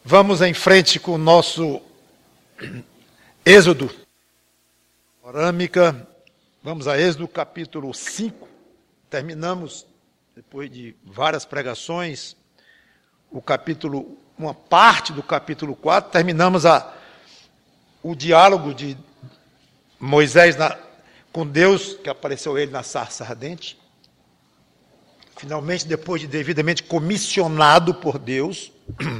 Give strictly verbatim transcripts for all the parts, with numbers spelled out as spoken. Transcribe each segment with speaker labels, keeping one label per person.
Speaker 1: Vamos em frente com o nosso Êxodo. Orâmica. Vamos a Êxodo capítulo cinco. Terminamos, depois de várias pregações, o capítulo, uma parte do capítulo quatro. Terminamos a, o diálogo de Moisés na, com Deus, que apareceu ele na sarça ardente. Finalmente, depois de devidamente comissionado por Deus,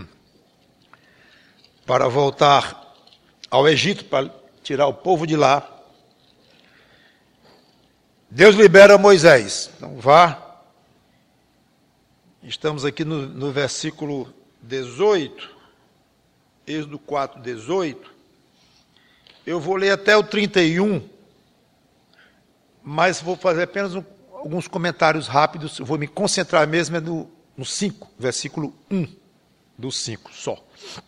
Speaker 1: para voltar ao Egito, para tirar o povo de lá, Deus libera Moisés. Então vá. Estamos aqui no, no versículo dezoito, Êxodo quatro, dezoito. Eu vou ler até o trinta e um, mas vou fazer apenas um, alguns comentários rápidos. Eu vou me concentrar mesmo no, no cinco, versículo um do cinco só.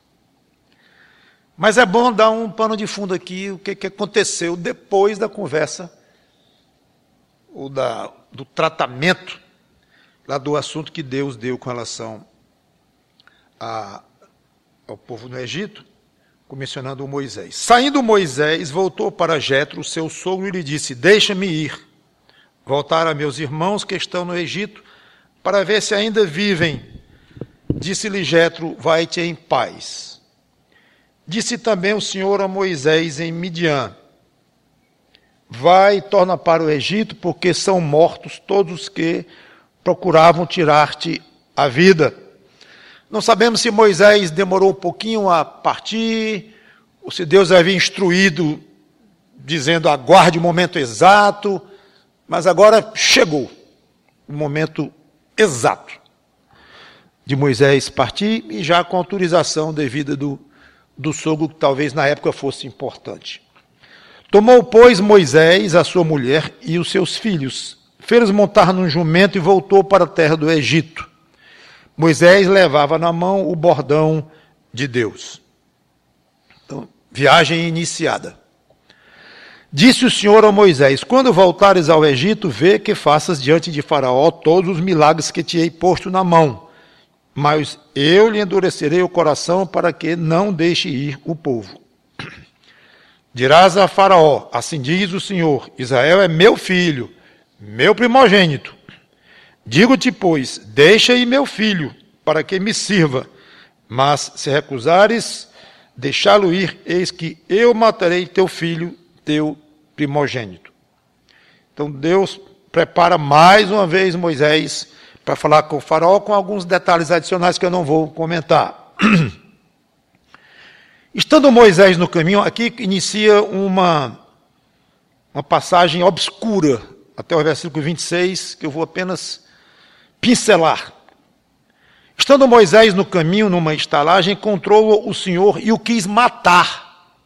Speaker 1: Mas é bom dar um pano de fundo aqui, o que, que aconteceu depois da conversa, ou da, do tratamento lá do assunto que Deus deu com relação a, ao povo no Egito, comissionando Moisés. Saindo Moisés, voltou para Jetro, seu sogro, e lhe disse: deixa-me ir, voltar a meus irmãos que estão no Egito, para ver se ainda vivem. Disse-lhe Jetro: vai-te em paz. Disse também o Senhor a Moisés em Midian: vai e torna para o Egito, porque são mortos todos os que procuravam tirar-te a vida. Não sabemos se Moisés demorou um pouquinho a partir, ou se Deus havia instruído, dizendo: aguarde o momento exato, mas agora chegou o momento exato de Moisés partir, e já com autorização devida do do sogro, que talvez na época fosse importante. Tomou, pois, Moisés a sua mulher e os seus filhos, fez-os montar num jumento e voltou para a terra do Egito. Moisés levava na mão o bordão de Deus. Então, viagem iniciada. Disse o Senhor a Moisés: quando voltares ao Egito, vê que faças diante de Faraó todos os milagres que te hei posto na mão. Mas eu lhe endurecerei o coração para que não deixe ir o povo. Dirás a Faraó: assim diz o Senhor, Israel é meu filho, meu primogênito. Digo-te, pois, deixa ir meu filho, para que me sirva. Mas se recusares deixá-lo ir, eis que eu matarei teu filho, teu primogênito. Então Deus prepara mais uma vez Moisés para falar com o Faraó, com alguns detalhes adicionais que eu não vou comentar. Estando Moisés no caminho, aqui inicia uma, uma passagem obscura, até o versículo vinte e seis, que eu vou apenas pincelar. Estando Moisés no caminho, numa estalagem, encontrou o Senhor e o quis matar.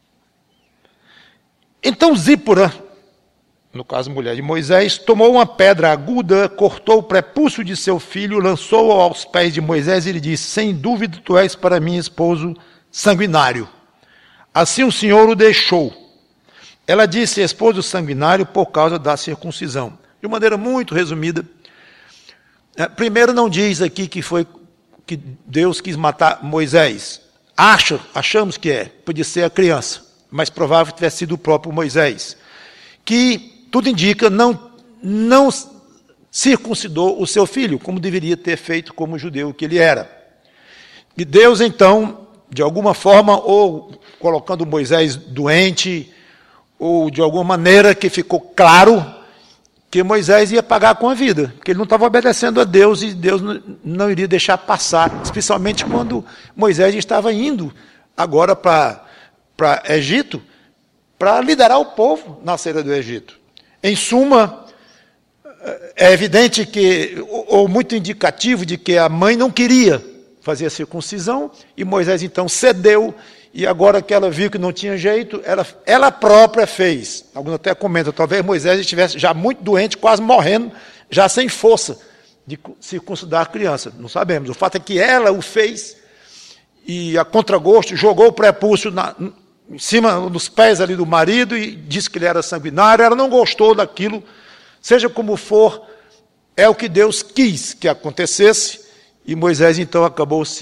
Speaker 1: Então Zípora, no caso mulher de Moisés, tomou uma pedra aguda, cortou o prepúcio de seu filho, lançou-o aos pés de Moisés e lhe disse: sem dúvida tu és para mim esposo sanguinário. Assim o Senhor o deixou. Ela disse: esposo sanguinário por causa da circuncisão. De maneira muito resumida, primeiro não diz aqui que foi que Deus quis matar Moisés. Acha, achamos que é, podia ser a criança, mas provável que tivesse sido o próprio Moisés, que tudo indica, não, não circuncidou o seu filho, como deveria ter feito como judeu que ele era. E Deus, então, de alguma forma, ou colocando Moisés doente, ou de alguma maneira que ficou claro que Moisés ia pagar com a vida, que ele não estava obedecendo a Deus e Deus não, não iria deixar passar, especialmente quando Moisés estava indo agora para para Egito, para liderar o povo na saída do Egito. Em suma, é evidente que, ou muito indicativo de que a mãe não queria fazer a circuncisão, e Moisés então cedeu, e agora que ela viu que não tinha jeito, ela, ela própria fez. Alguns até comentam, talvez Moisés estivesse já muito doente, quase morrendo, já sem força de circuncidar a criança. Não sabemos. O fato é que ela o fez, e a contragosto jogou o prepúcio na... em cima dos pés ali do marido e disse que ele era sanguinário. Ela não gostou daquilo, seja como for, é o que Deus quis que acontecesse, e Moisés então acabou se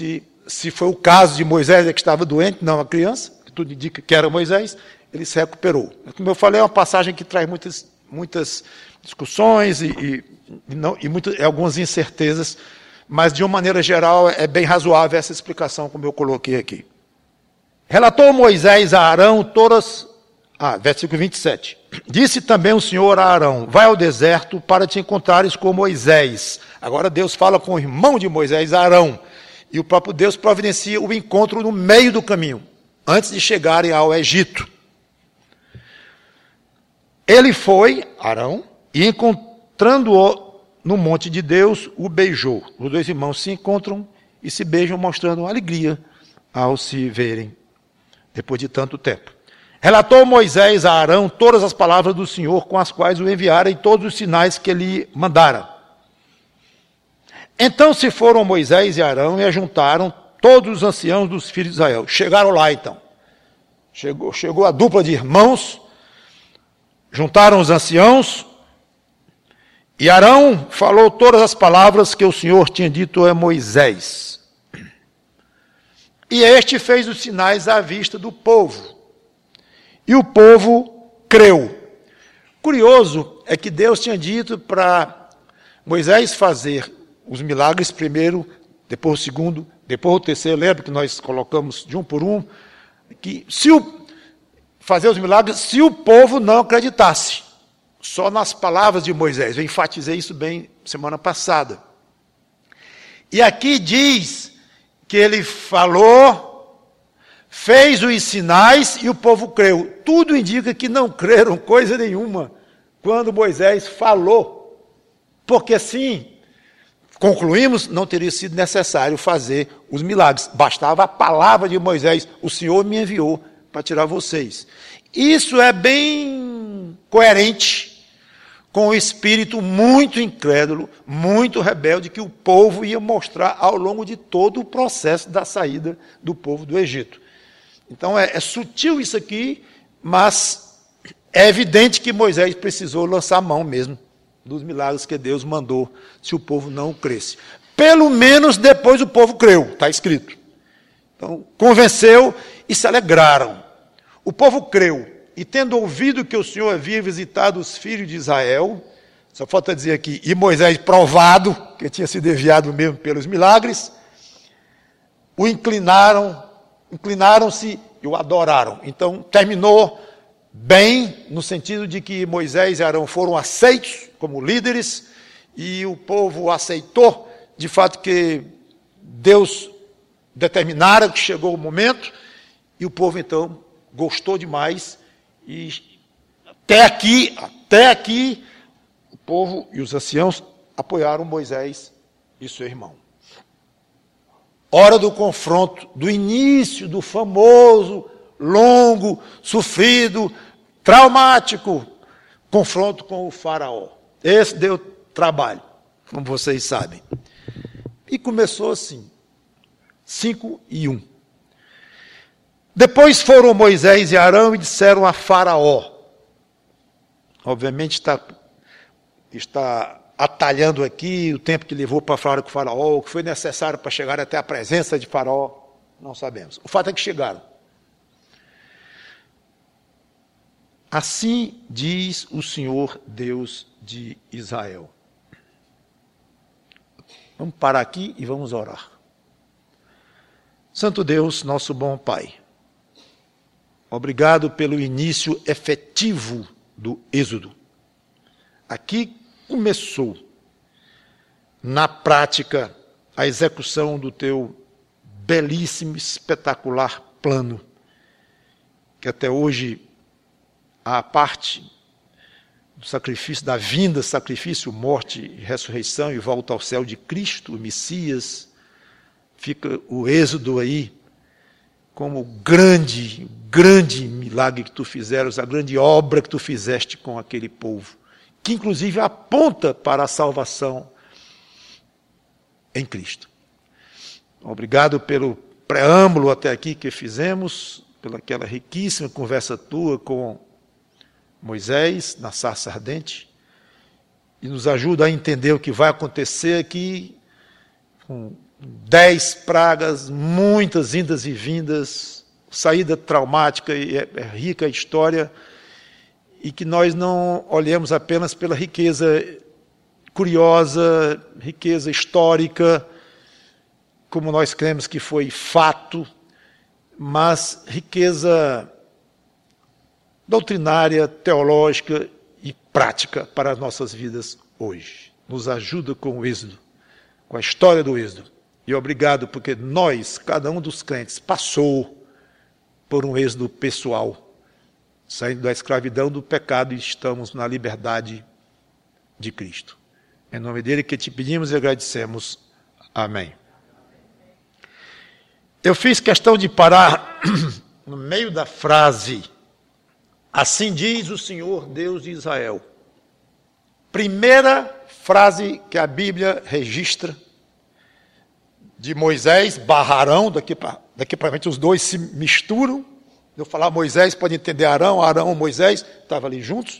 Speaker 1: se foi o caso de Moisés que estava doente, não a criança, que tudo indica que era Moisés, ele se recuperou. Como eu falei, é uma passagem que traz muitas, muitas discussões e, e, e, não, e muitas, algumas incertezas, mas de uma maneira geral é bem razoável essa explicação, como eu coloquei aqui. Relatou Moisés a Arão todas... Ah, versículo vinte e sete. Disse também o Senhor a Arão, vai ao deserto para te encontrares com Moisés. Agora Deus fala com o irmão de Moisés, Arão. E o próprio Deus providencia o encontro no meio do caminho, antes de chegarem ao Egito. Ele foi, Arão, e encontrando-o no monte de Deus, o beijou. Os dois irmãos se encontram e se beijam, mostrando alegria ao se verem, depois de tanto tempo. Relatou Moisés a Arão todas as palavras do Senhor com as quais o enviara e todos os sinais que ele mandara. Então se foram Moisés e Arão e ajuntaram todos os anciãos dos filhos de Israel. Chegaram lá então. Chegou, chegou a dupla de irmãos, juntaram os anciãos, e Arão falou todas as palavras que o Senhor tinha dito a Moisés. E este fez os sinais à vista do povo. E o povo creu. Curioso é que Deus tinha dito para Moisés fazer os milagres primeiro, depois o segundo, depois o terceiro. Lembra que nós colocamos de um por um? Que se o, fazer os milagres se o povo não acreditasse. Só nas palavras de Moisés. Eu enfatizei isso bem semana passada. E aqui diz que ele falou... fez os sinais e o povo creu. Tudo indica que não creram coisa nenhuma quando Moisés falou. Porque assim, concluímos, não teria sido necessário fazer os milagres. Bastava a palavra de Moisés. O Senhor me enviou para tirar vocês. Isso é bem coerente com o espírito muito incrédulo, muito rebelde, que o povo ia mostrar ao longo de todo o processo da saída do povo do Egito. Então é, é sutil isso aqui, mas é evidente que Moisés precisou lançar a mão mesmo dos milagres que Deus mandou, se o povo não cresce. Pelo menos depois o povo creu, está escrito. Então, convenceu e se alegraram. O povo creu, e tendo ouvido que o Senhor havia visitado os filhos de Israel, só falta dizer aqui, e Moisés provado, que tinha se desviado mesmo pelos milagres, o inclinaram, inclinaram-se e o adoraram. Então, terminou bem, no sentido de que Moisés e Arão foram aceitos como líderes, e o povo aceitou, de fato, que Deus determinara que chegou o momento, e o povo, então, gostou demais, e até aqui, até aqui, o povo e os anciãos apoiaram Moisés e seu irmão. Hora do confronto, do início do famoso, longo, sofrido, traumático confronto com o faraó. Esse deu trabalho, como vocês sabem. E começou assim, cinco e um. Depois foram Moisés e Arão e disseram a Faraó. Obviamente está, está atalhando aqui o tempo que levou para falar com o Faraó, o que foi necessário para chegar até a presença de Faraó, não sabemos. O fato é que chegaram. Assim diz o Senhor Deus de Israel. Vamos parar aqui e vamos orar. Santo Deus, nosso bom Pai, obrigado pelo início efetivo do Êxodo. Aqui começou, na prática, a execução do teu belíssimo, espetacular plano, que até hoje, a parte do sacrifício, da vinda, sacrifício, morte, ressurreição e volta ao céu de Cristo, o Messias, fica o Êxodo aí, como o grande, grande milagre que tu fizeras, a grande obra que tu fizeste com aquele povo, que inclusive aponta para a salvação em Cristo. Obrigado pelo preâmbulo até aqui que fizemos, pela aquela riquíssima conversa tua com Moisés, na sarça ardente, e nos ajuda a entender o que vai acontecer aqui, com dez pragas, muitas indas e vindas, saída traumática e é, é rica a história, e que nós não olhemos apenas pela riqueza curiosa, riqueza histórica, como nós cremos que foi fato, mas riqueza doutrinária, teológica e prática para as nossas vidas hoje. Nos ajuda com o Êxodo, com a história do Êxodo. E obrigado, porque nós, cada um dos crentes, passou por um êxodo pessoal, saindo da escravidão do pecado e estamos na liberdade de Cristo. Em nome dele que te pedimos e agradecemos. Amém. Eu fiz questão de parar no meio da frase, assim diz o Senhor Deus de Israel. Primeira frase que a Bíblia registra de Moisés, barra Arão, daqui para daqui para frente os dois se misturam. Eu falar Moisés, pode entender Arão, Arão, Moisés, estavam ali juntos.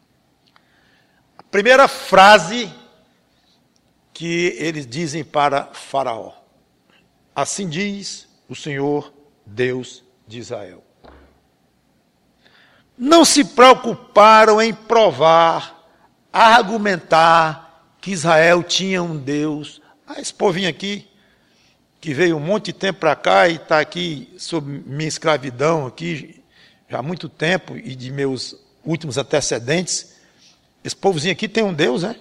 Speaker 1: A primeira frase que eles dizem para Faraó. Assim diz o Senhor Deus de Israel. Não se preocuparam em provar, argumentar que Israel tinha um Deus. Ah, esse povinho aqui, que veio um monte de tempo para cá e está aqui sob minha escravidão aqui já há muito tempo e de meus últimos antecedentes. Esse povozinho aqui tem um Deus, né?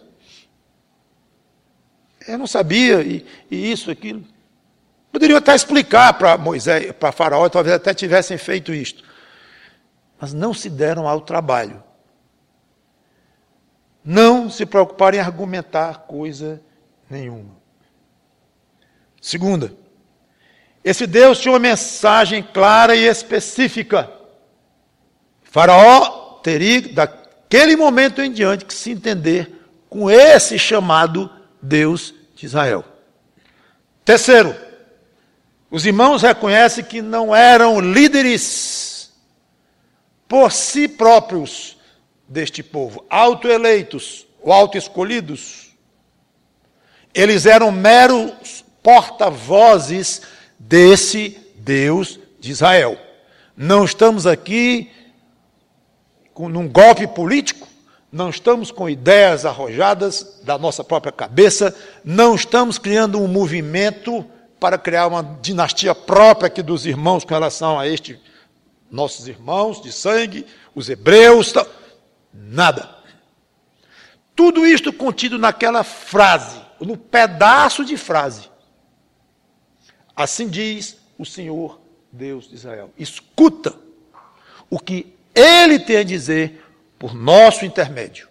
Speaker 1: Eu não sabia, e, e isso, aquilo. Poderiam até explicar para Moisés, para Faraó, talvez até tivessem feito isto. Mas não se deram ao trabalho. Não se preocuparam em argumentar coisa nenhuma. Segunda, esse Deus tinha uma mensagem clara e específica. Faraó teria, daquele momento em diante, que se entender com esse chamado Deus de Israel. Terceiro, os irmãos reconhecem que não eram líderes por si próprios deste povo, autoeleitos ou autoescolhidos. Eles eram meros porta-vozes desse Deus de Israel. Não estamos aqui com um golpe político, não estamos com ideias arrojadas da nossa própria cabeça, não estamos criando um movimento para criar uma dinastia própria aqui dos irmãos com relação a estes nossos irmãos de sangue, os hebreus, tal. Nada. Tudo isto contido naquela frase, no pedaço de frase. Assim diz o Senhor Deus de Israel. Escuta o que Ele tem a dizer por nosso intermédio.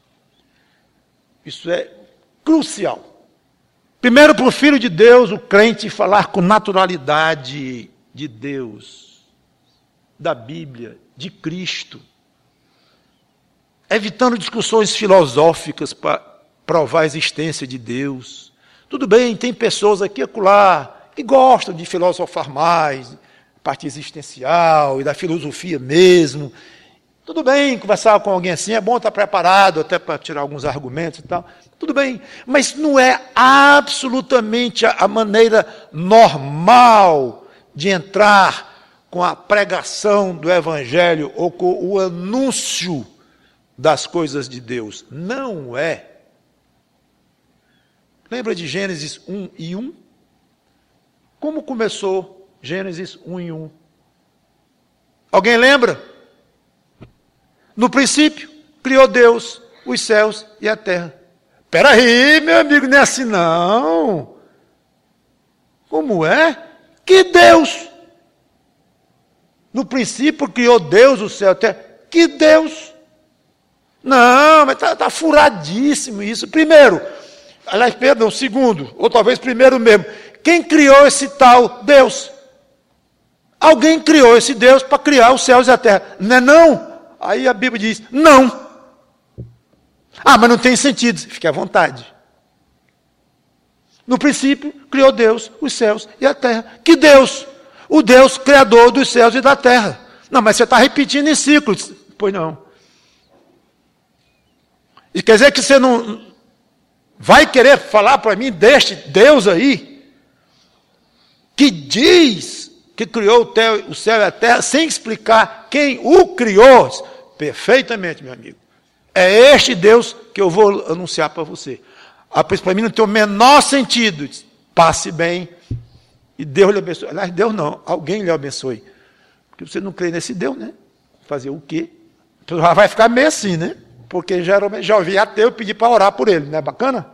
Speaker 1: Isso é crucial. Primeiro, para o Filho de Deus, o crente, falar com naturalidade de Deus, da Bíblia, de Cristo, evitando discussões filosóficas para provar a existência de Deus. Tudo bem, tem pessoas aqui e acolá que gostam de filosofar mais, parte existencial e da filosofia mesmo. Tudo bem, conversar com alguém assim, é bom estar preparado até para tirar alguns argumentos e tal. Tudo bem, mas não é absolutamente a maneira normal de entrar com a pregação do Evangelho ou com o anúncio das coisas de Deus. Não é. Lembra de Gênesis um e um? Como começou Gênesis um e um? Alguém lembra? No princípio, criou Deus os céus e a terra. Espera aí, meu amigo, não é assim não. Como é? Que Deus? No princípio, criou Deus o céu e a terra. Que Deus? Não, mas está tá furadíssimo isso. Primeiro, aliás, perdão, segundo, ou talvez primeiro mesmo. Quem criou esse tal Deus? Alguém criou esse Deus para criar os céus e a terra. Não é não? Aí a Bíblia diz, não. Ah, mas não tem sentido. Fique à vontade. No princípio, criou Deus os céus e a terra. Que Deus? O Deus criador dos céus e da terra. Não, mas você está repetindo em ciclos. Pois não. E quer dizer que você não vai querer falar para mim deste Deus aí? que diz que criou o céu e a terra, sem explicar quem o criou. Perfeitamente, meu amigo. É este Deus que eu vou anunciar para você. Para mim não tem o menor sentido. Passe bem e Deus lhe abençoe. Aliás, Deus não, alguém lhe abençoe. Porque você não crê nesse Deus, né? Fazer o quê? Então já vai ficar meio assim, né? Porque geralmente já ouvi ateu pedir para orar por ele, não é bacana?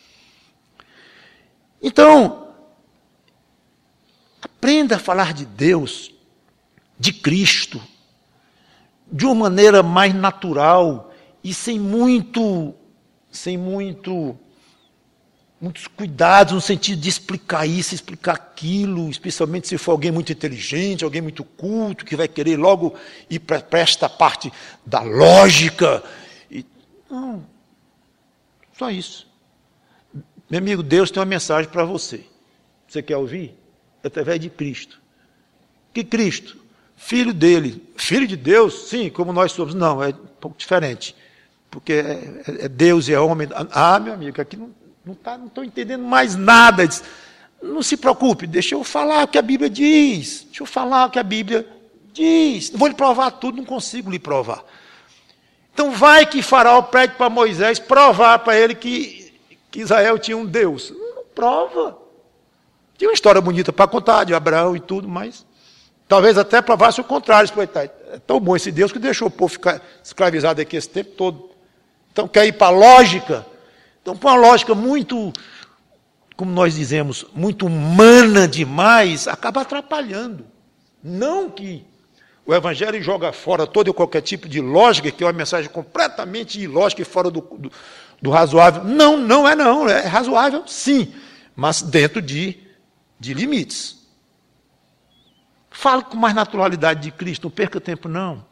Speaker 1: Então, aprenda a falar de Deus, de Cristo, de uma maneira mais natural e sem muito, sem muito, muitos cuidados no sentido de explicar isso, explicar aquilo, especialmente se for alguém muito inteligente, alguém muito culto, que vai querer logo ir para esta parte da lógica. E, não, só isso. Meu amigo, Deus tem uma mensagem para você. Você quer ouvir? Através de Cristo. Que Cristo? Filho dele. Filho de Deus? Sim, como nós somos. Não, é um pouco diferente. Porque é, é Deus e é homem. Ah, meu amigo, aqui não não tá, não estou entendendo mais nada. Diz, não se preocupe, deixa eu falar o que a Bíblia diz. Deixa eu falar o que a Bíblia diz. Não vou lhe provar tudo, não consigo lhe provar. Então vai que Faraó pede para Moisés provar para ele que, que Israel tinha um Deus. Não prova. Tinha uma história bonita para contar de Abraão e tudo, mas talvez até provasse o contrário. É tão bom esse Deus que deixou o povo ficar escravizado aqui esse tempo todo. Então quer ir para a lógica? Então, para uma lógica muito, como nós dizemos, muito humana demais, acaba atrapalhando. Não que o Evangelho joga fora todo e qualquer tipo de lógica, que é uma mensagem completamente ilógica e fora do, do, do razoável. Não, não é não. É razoável, sim, mas dentro de, de limites. Fale com mais naturalidade de Cristo, não perca tempo, não.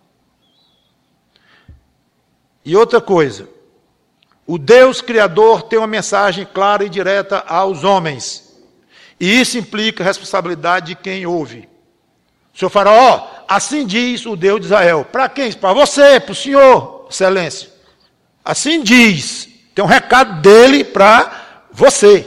Speaker 1: E outra coisa, o Deus Criador tem uma mensagem clara e direta aos homens. E isso implica a responsabilidade de quem ouve. O senhor Faraó, assim diz o Deus de Israel. Para quem? Para você, para o senhor, excelência. Assim diz. Tem um recado dele para você.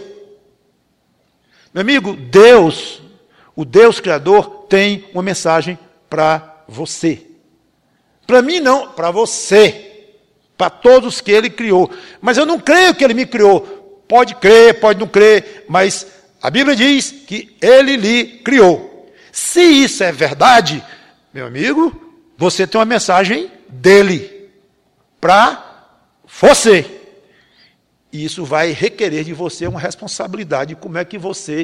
Speaker 1: Meu amigo, Deus, o Deus Criador, tem uma mensagem para você. Para mim não, para você. Para todos que ele criou. Mas eu não creio que ele me criou. Pode crer, pode não crer, mas a Bíblia diz que ele lhe criou. Se isso é verdade, meu amigo, você tem uma mensagem dele para você. E isso vai requerer de você uma responsabilidade. Como é que você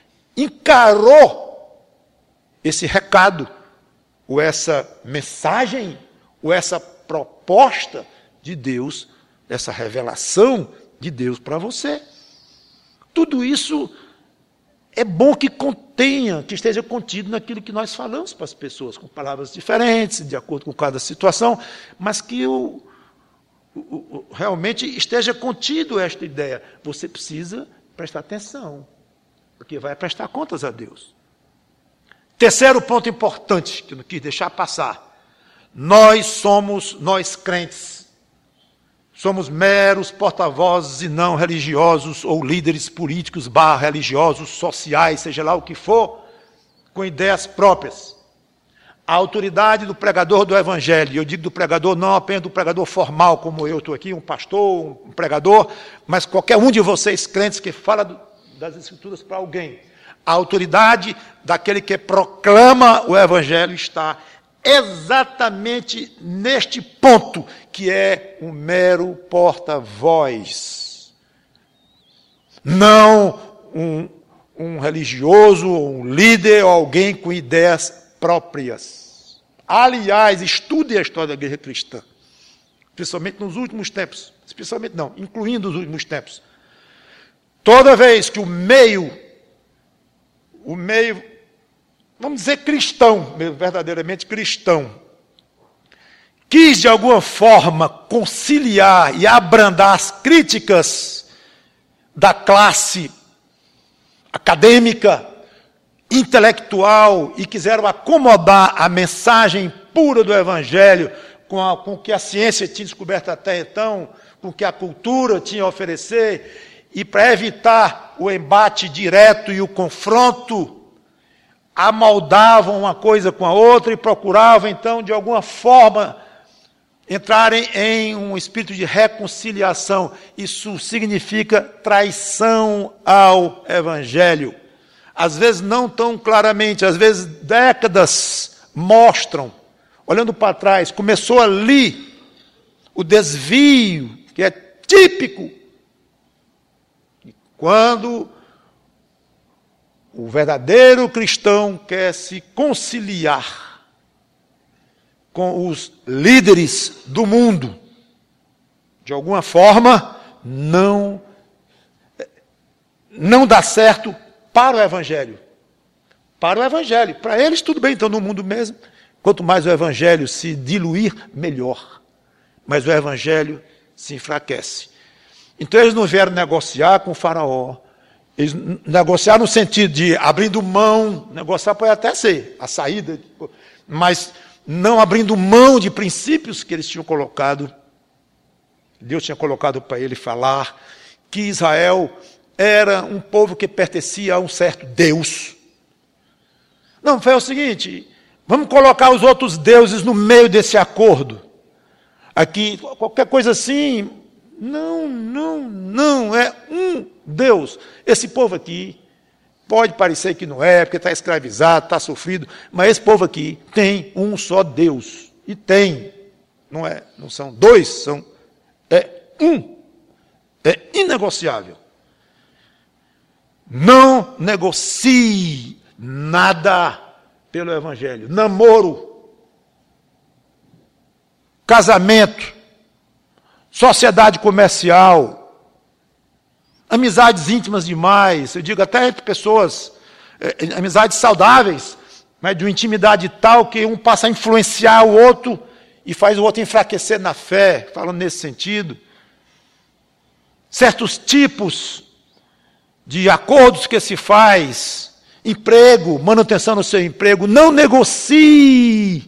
Speaker 1: encarou esse recado, ou essa mensagem, ou essa proposta de Deus, essa revelação de Deus para você. Tudo isso é bom que contenha, que esteja contido naquilo que nós falamos para as pessoas, com palavras diferentes, de acordo com cada situação, mas que o, o, o, realmente esteja contido esta ideia. Você precisa prestar atenção, porque vai prestar contas a Deus. Terceiro ponto importante, que eu não quis deixar passar. Nós somos, nós crentes, somos meros porta-vozes e não religiosos ou líderes políticos, barra religiosos, sociais, seja lá o que for, com ideias próprias. A autoridade do pregador do Evangelho, eu digo do pregador não apenas do pregador formal, como eu estou aqui, um pastor, um pregador, mas qualquer um de vocês crentes que fala do, das Escrituras para alguém. A autoridade daquele que proclama o Evangelho está exatamente neste ponto, que é um mero porta-voz. Não um, um religioso, um líder, ou alguém com ideias próprias. Aliás, estude a história da igreja cristã, especialmente nos últimos tempos, especialmente não, incluindo os últimos tempos. Toda vez que o meio, o meio, vamos dizer cristão, verdadeiramente cristão, quis de alguma forma conciliar e abrandar as críticas da classe acadêmica, intelectual, e quiseram acomodar a mensagem pura do Evangelho com, a, com o que a ciência tinha descoberto até então, com o que a cultura tinha a oferecer, e para evitar o embate direto e o confronto, amoldavam uma coisa com a outra e procuravam, então, de alguma forma, entrarem em um espírito de reconciliação. Isso significa traição ao Evangelho. Às vezes não tão claramente, às vezes décadas mostram, olhando para trás, começou ali o desvio, que é típico, quando o verdadeiro cristão quer se conciliar com os líderes do mundo. De alguma forma, não, não dá certo para o Evangelho. Para o Evangelho. Para eles, tudo bem, estão no mundo mesmo. Quanto mais o Evangelho se diluir, melhor. Mas o Evangelho se enfraquece. Então eles não vieram negociar com o faraó. Eles negociaram no sentido de abrindo mão, negociar pode até ser a saída, mas não abrindo mão de princípios que eles tinham colocado. Deus tinha colocado para ele falar que Israel era um povo que pertencia a um certo Deus. Não, foi o seguinte, vamos colocar os outros deuses no meio desse acordo. Aqui, qualquer coisa assim, não, não, não, é um Deus. Esse povo aqui, pode parecer que não é, porque está escravizado, está sofrido, mas esse povo aqui tem um só Deus. E tem, não é, não são dois, são, é um. É inegociável. Não negocie nada pelo Evangelho. Namoro, casamento, sociedade comercial, amizades íntimas demais, eu digo até entre pessoas, é, amizades saudáveis, mas de uma intimidade tal que um passa a influenciar o outro e faz o outro enfraquecer na fé, falando nesse sentido. Certos tipos de acordos que se faz, emprego, manutenção do seu emprego, não negocie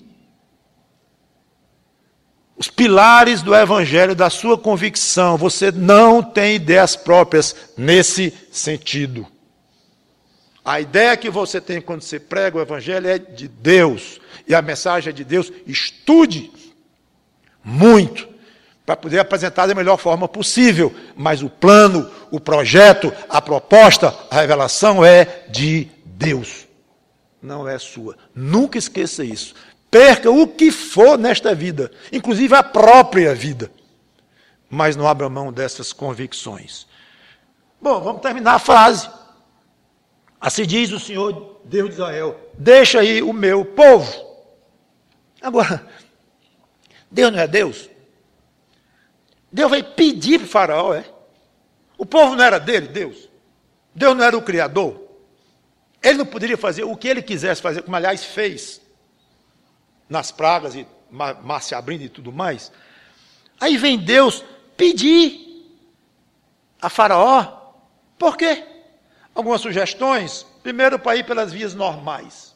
Speaker 1: os pilares do Evangelho, da sua convicção. Você não tem ideias próprias nesse sentido. A ideia que você tem quando você prega o Evangelho é de Deus. E a mensagem é de Deus. Estude muito para poder apresentar da melhor forma possível. Mas o plano, o projeto, a proposta, a revelação é de Deus. Não é sua. Nunca esqueça isso. Perca o que for nesta vida, inclusive a própria vida. Mas não abra mão dessas convicções. Bom, vamos terminar a frase. Assim diz o Senhor, Deus de Israel, deixa aí o meu povo. Agora, Deus não é Deus? Deus vai pedir para o faraó, é? O povo não era dele, Deus? Deus não era o Criador? Ele não poderia fazer o que ele quisesse fazer, como aliás fez nas pragas e mar se abrindo e tudo mais. Aí vem Deus pedir a faraó. Por quê? Algumas sugestões. Primeiro, para ir pelas vias normais.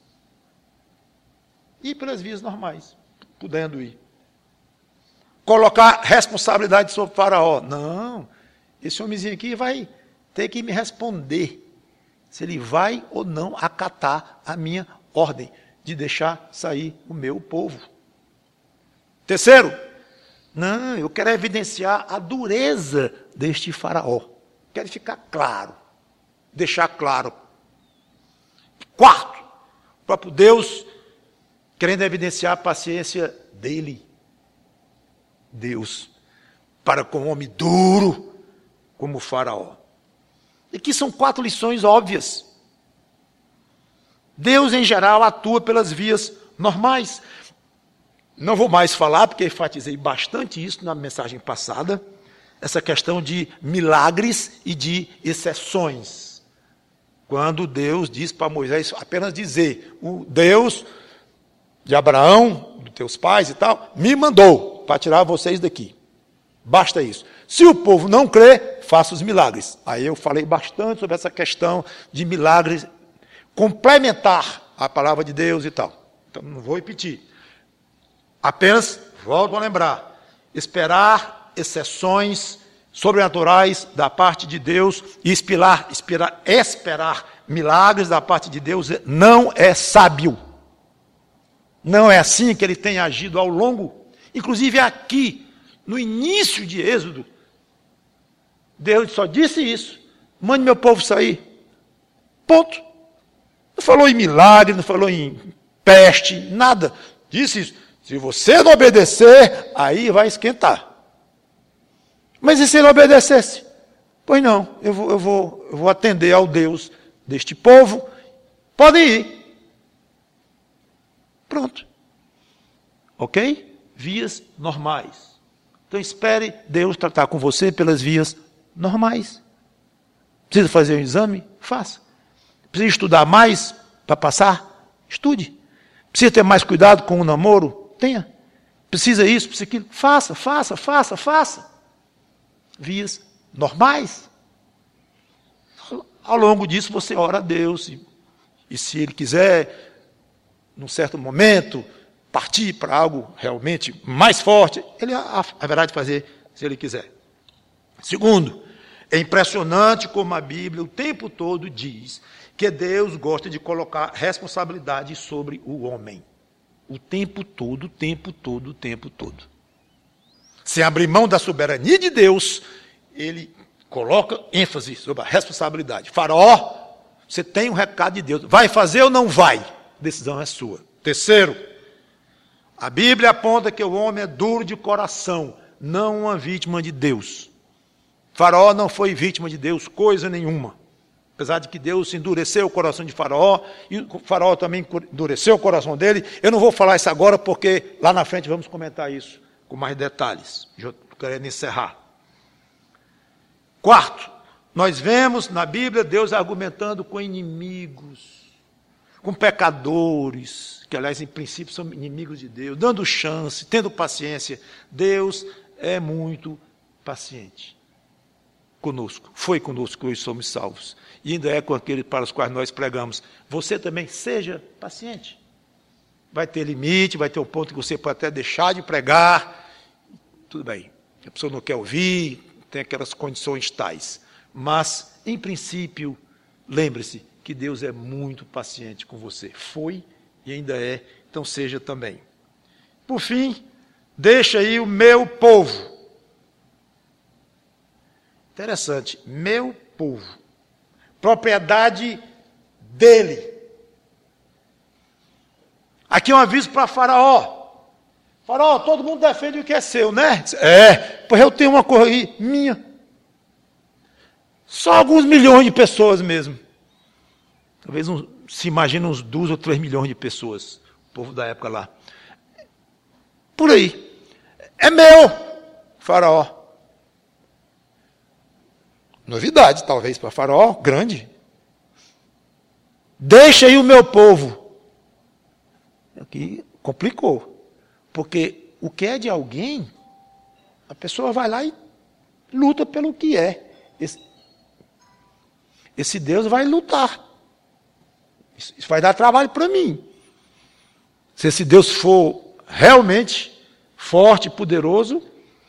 Speaker 1: Ir pelas vias normais, podendo ir. Colocar responsabilidade sobre o faraó. Não, esse homenzinho aqui vai ter que me responder se ele vai ou não acatar a minha ordem de deixar sair o meu povo. Terceiro, não, eu quero evidenciar a dureza deste faraó. Quero ficar claro, deixar claro. Quarto, o próprio Deus querendo evidenciar a paciência dele. Deus, para com um homem duro como o faraó. E aqui são quatro lições óbvias. Deus, em geral, atua pelas vias normais. Não vou mais falar, porque enfatizei bastante isso na mensagem passada, essa questão de milagres e de exceções. Quando Deus diz para Moisés apenas dizer, o Deus de Abraão, dos teus pais e tal, me mandou para tirar vocês daqui. Basta isso. Se o povo não crê, faça os milagres. Aí eu falei bastante sobre essa questão de milagres, complementar a palavra de Deus e tal. Então, não vou repetir. Apenas, volto a lembrar, esperar exceções sobrenaturais da parte de Deus e esperar, esperar, esperar milagres da parte de Deus não é sábio. Não é assim que ele tem agido ao longo, inclusive aqui, no início de Êxodo. Deus só disse isso: mande meu povo sair. Ponto. Não falou em milagre, não falou em peste, nada. Disse isso. Se você não obedecer, aí vai esquentar. Mas e se ele obedecesse? Pois não, eu vou, eu vou, eu vou atender ao Deus deste povo. Podem ir. Pronto. Ok? Vias normais. Então espere Deus tratar com você pelas vias normais. Precisa fazer um exame? Faça. Precisa estudar mais para passar? Estude. Precisa ter mais cuidado com o namoro? Tenha. Precisa isso, precisa aquilo? Faça, faça, faça, faça. Vias normais. Ao longo disso você ora a Deus. E, e se Ele quiser, num certo momento, partir para algo realmente mais forte, Ele haverá de fazer se Ele quiser. Segundo, é impressionante como a Bíblia o tempo todo diz que Deus gosta de colocar responsabilidade sobre o homem. O tempo todo, o tempo todo, o tempo todo. Sem abrir mão da soberania de Deus, ele coloca ênfase sobre a responsabilidade. Faraó, você tem um recado de Deus. Vai fazer ou não vai? A decisão é sua. Terceiro, a Bíblia aponta que o homem é duro de coração, não uma vítima de Deus. Faraó não foi vítima de Deus, coisa nenhuma. Apesar de que Deus endureceu o coração de Faraó, e o Faraó também endureceu o coração dele. Eu não vou falar isso agora, porque lá na frente vamos comentar isso com mais detalhes. Já estou querendo encerrar. Quarto, nós vemos na Bíblia Deus argumentando com inimigos, com pecadores, que aliás em princípio são inimigos de Deus, dando chance, tendo paciência. Deus é muito paciente conosco, foi conosco, hoje somos salvos. E ainda é com aqueles para os quais nós pregamos. Você também seja paciente. Vai ter limite, vai ter um ponto que você pode até deixar de pregar. Tudo bem. A pessoa não quer ouvir, tem aquelas condições tais. Mas, em princípio, lembre-se que Deus é muito paciente com você. Foi e ainda é, então seja também. Por fim, deixa aí o meu povo. Interessante, meu povo, propriedade dele. Aqui é um aviso para Faraó. Faraó, todo mundo defende o que é seu, né? É, pois eu tenho uma coisa aí, minha. Só alguns milhões de pessoas mesmo. Talvez um, se imagine uns dois ou três milhões de pessoas, o povo da época lá. Por aí. É meu, Faraó. Novidade, talvez, para Faraó, grande. Deixa aí o meu povo. Aqui complicou. Porque o que é de alguém, a pessoa vai lá e luta pelo que é. Esse, esse Deus vai lutar. Isso, isso vai dar trabalho para mim. Se esse Deus for realmente forte e poderoso,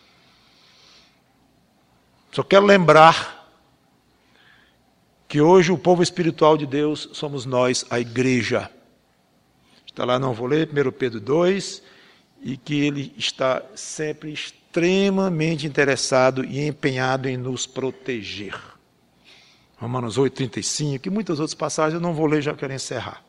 Speaker 1: só quero lembrar que hoje o povo espiritual de Deus somos nós, a igreja. Está lá, não vou ler, primeiro Pedro dois, e que ele está sempre extremamente interessado e empenhado em nos proteger. Romanos oito, trinta e cinco, e muitas outras passagens eu não vou ler, já quero encerrar.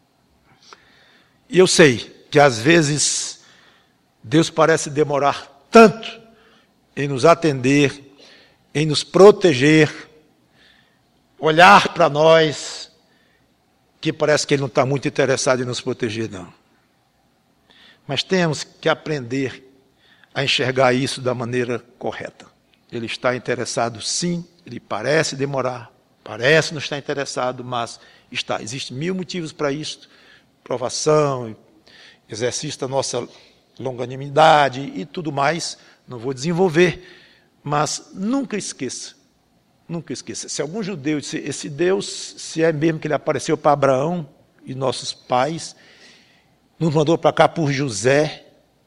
Speaker 1: E eu sei que às vezes Deus parece demorar tanto em nos atender, em nos proteger, olhar para nós, que parece que Ele não está muito interessado em nos proteger, não. Mas temos que aprender a enxergar isso da maneira correta. Ele está interessado, sim, Ele parece demorar, parece não estar interessado, mas está. Existem mil motivos para isso, provação, exercício da nossa longanimidade e tudo mais, não vou desenvolver, mas nunca esqueça, nunca esqueça, se algum judeu disser, esse Deus, se é mesmo que ele apareceu para Abraão e nossos pais, nos mandou para cá por José,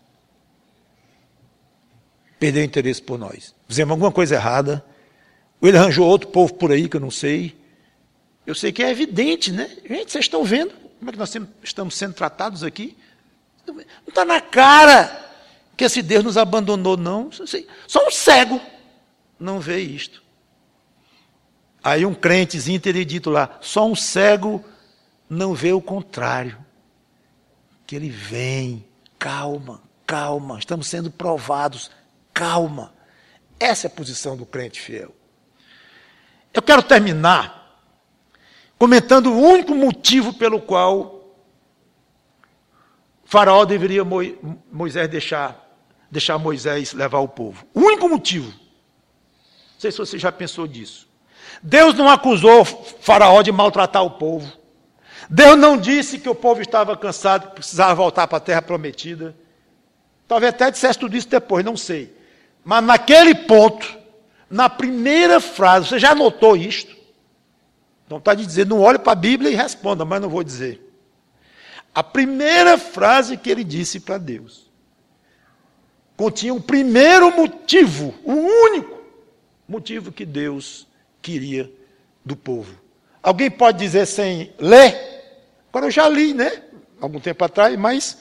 Speaker 1: perdeu interesse por nós. Fizemos alguma coisa errada, ou ele arranjou outro povo por aí que eu não sei, Eu sei que é evidente, né? Gente, vocês estão vendo como é que nós estamos sendo tratados aqui? Não está na cara que esse Deus nos abandonou, não. Só um cego não vê isto. Aí um crentezinho teria dito lá, só um cego não vê o contrário. Que ele vem, calma, calma, estamos sendo provados, calma. Essa é a posição do crente fiel. Eu quero terminar comentando o único motivo pelo qual Faraó deveria Moisés deixar, deixar Moisés levar o povo. O único motivo. Não sei se você já pensou disso. Deus não acusou Faraó de maltratar o povo. Deus não disse que o povo estava cansado, que precisava voltar para a terra prometida. Talvez até dissesse tudo isso depois, não sei. Mas naquele ponto, na primeira frase, você já notou isto? Não está de dizer, não olhe para a Bíblia e responda, mas não vou dizer. A primeira frase que ele disse para Deus continha um primeiro motivo, o único motivo que Deus queria do povo. Alguém pode dizer sem ler? Agora eu já li, né? Algum tempo atrás, mas...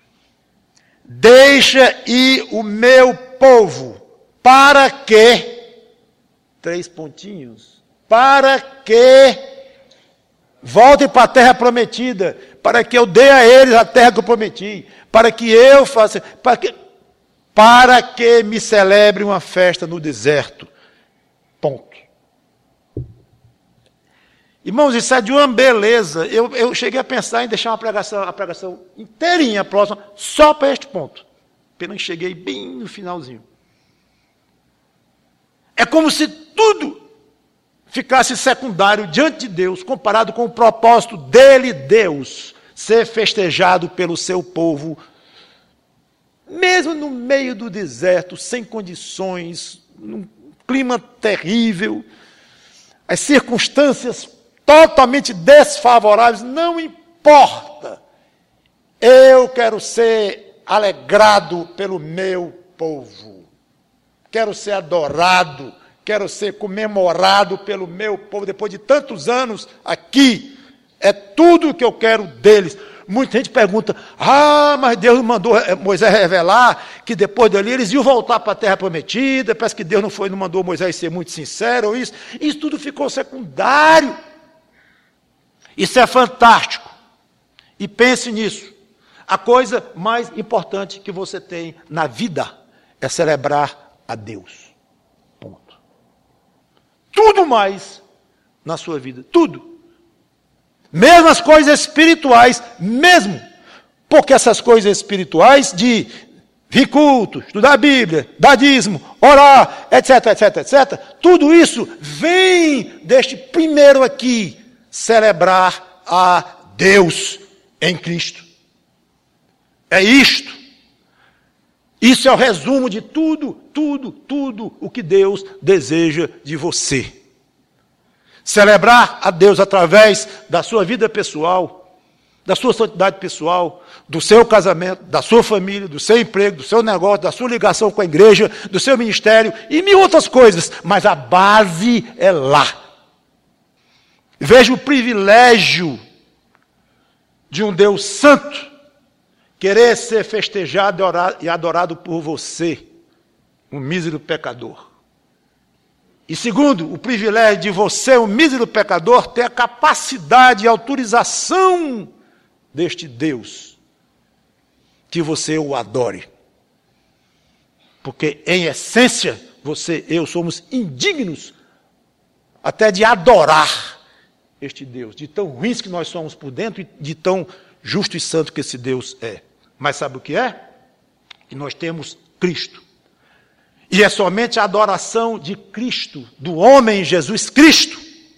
Speaker 1: Deixa ir o meu povo, para que... Três pontinhos. Para que voltem para a terra prometida, para que eu dê a eles a terra que eu prometi, para que eu faça... Para que, para que me celebre uma festa no deserto. Ponto. Irmãos, isso é de uma beleza. Eu, eu cheguei a pensar em deixar uma pregação, a pregação inteirinha próxima, só para este ponto. Apenas cheguei bem no finalzinho. É como se tudo ficasse secundário diante de Deus, comparado com o propósito dele, Deus, ser festejado pelo seu povo, mesmo no meio do deserto, sem condições, num clima terrível, as circunstâncias totalmente desfavoráveis, não importa. Eu quero ser alegrado pelo meu povo. Quero ser adorado, quero ser comemorado pelo meu povo. Depois de tantos anos aqui, é tudo o que eu quero deles. Muita gente pergunta, ah, mas Deus mandou Moisés revelar que depois dali eles iam voltar para a terra prometida, parece que Deus não, foi, não mandou Moisés ser muito sincero, ou isso. Isso tudo ficou secundário. Isso é fantástico. E pense nisso. A coisa mais importante que você tem na vida é celebrar a Deus. Ponto. Tudo mais na sua vida. Tudo. Mesmo as coisas espirituais, mesmo. Porque essas coisas espirituais de vir culto, estudar a Bíblia, dar dízimo, orar, etc, etc, etc, tudo isso vem deste primeiro aqui, celebrar a Deus em Cristo. É isto. Isso é o resumo de tudo, tudo, tudo o que Deus deseja de você. Celebrar a Deus através da sua vida pessoal, da sua santidade pessoal, do seu casamento, da sua família, do seu emprego, do seu negócio, da sua ligação com a igreja, do seu ministério e mil outras coisas, mas a base é lá. Veja o privilégio de um Deus santo querer ser festejado e adorado por você, um mísero pecador. E segundo, o privilégio de você, um mísero pecador, ter a capacidade e autorização deste Deus, que você o adore. Porque, em essência, você e eu somos indignos até de adorar este Deus, de tão ruins que nós somos por dentro e de tão justo e santo que esse Deus é. Mas sabe o que é? Que nós temos Cristo. E é somente a adoração de Cristo, do homem Jesus Cristo,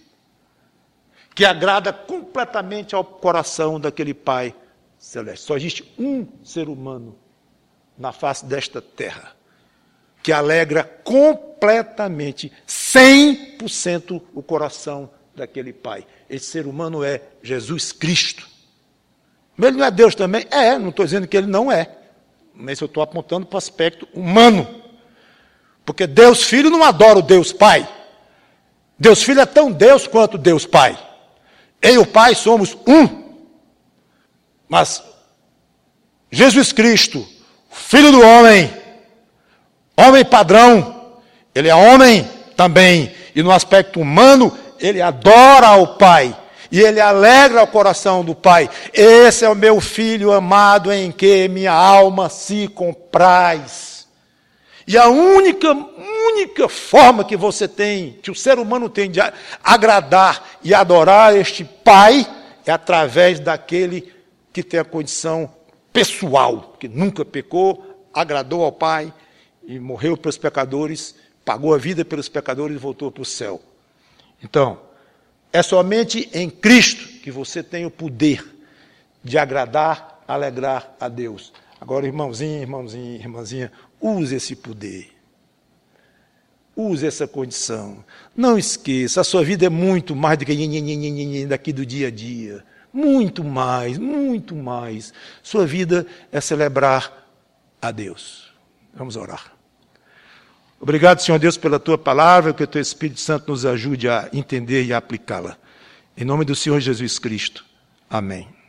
Speaker 1: que agrada completamente ao coração daquele Pai celeste. Só existe um ser humano na face desta terra que alegra completamente, cem por cento o coração daquele Pai. Esse ser humano é Jesus Cristo. Mas ele não é Deus também? É, não estou dizendo que ele não é. Mas eu estou apontando para o aspecto humano. Porque Deus Filho não adora o Deus Pai. Deus Filho é tão Deus quanto Deus Pai. eu e o Pai somos um. Mas Jesus Cristo, Filho do homem, homem padrão, ele é homem também, e no aspecto humano, ele adora ao Pai, e ele alegra o coração do Pai. Esse é o meu Filho amado, em que minha alma se compraz. E a única, única forma que você tem, que o ser humano tem de agradar e adorar este Pai, é através daquele que tem a condição pessoal, que nunca pecou, agradou ao Pai e morreu pelos pecadores, pagou a vida pelos pecadores e voltou para o céu. Então, é somente em Cristo que você tem o poder de agradar, alegrar a Deus. Agora, irmãozinho, irmãozinho, irmãzinha, use esse poder. Use essa condição. Não esqueça, a sua vida é muito mais do que daqui do dia a dia. Muito mais, muito mais. Sua vida é celebrar a Deus. Vamos orar. Obrigado, Senhor Deus, pela Tua palavra, que o Teu Espírito Santo nos ajude a entender e a aplicá-la. Em nome do Senhor Jesus Cristo. Amém.